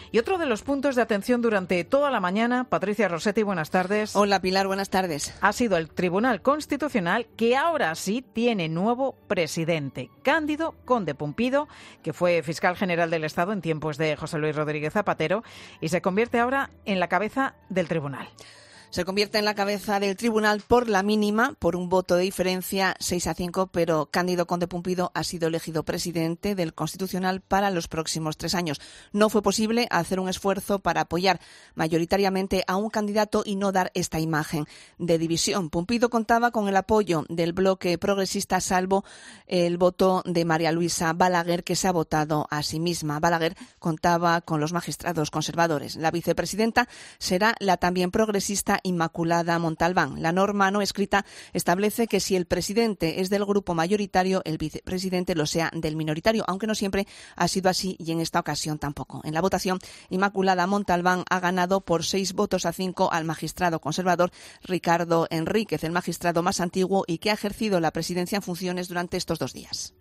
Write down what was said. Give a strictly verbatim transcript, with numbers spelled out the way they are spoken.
Y otro de los puntos de atención durante toda la mañana, Patricia Rossetti, buenas tardes. Hola Pilar, buenas tardes. Ha sido el Tribunal Constitucional, que ahora sí tiene nuevo presidente, Cándido Conde Pumpido, que fue fiscal general del Estado en tiempos de José Luis Rodríguez Zapatero y se convierte ahora en la cabeza del tribunal. Se convierte en la cabeza del tribunal por la mínima, por un voto de diferencia, seis a cinco, pero Cándido Conde Pumpido ha sido elegido presidente del Constitucional para los próximos tres años. No fue posible hacer un esfuerzo para apoyar mayoritariamente a un candidato y no dar esta imagen de división. Pumpido contaba con el apoyo del bloque progresista, salvo el voto de María Luisa Balaguer, que se ha votado a sí misma. Balaguer contaba con los magistrados conservadores. La vicepresidenta será la también progresista Inmaculada Montalbán. La norma no escrita establece que si el presidente es del grupo mayoritario, el vicepresidente lo sea del minoritario, aunque no siempre ha sido así y en esta ocasión tampoco. En la votación, Inmaculada Montalbán ha ganado por seis votos a cinco al magistrado conservador Ricardo Enríquez, el magistrado más antiguo y que ha ejercido la presidencia en funciones durante estos dos días.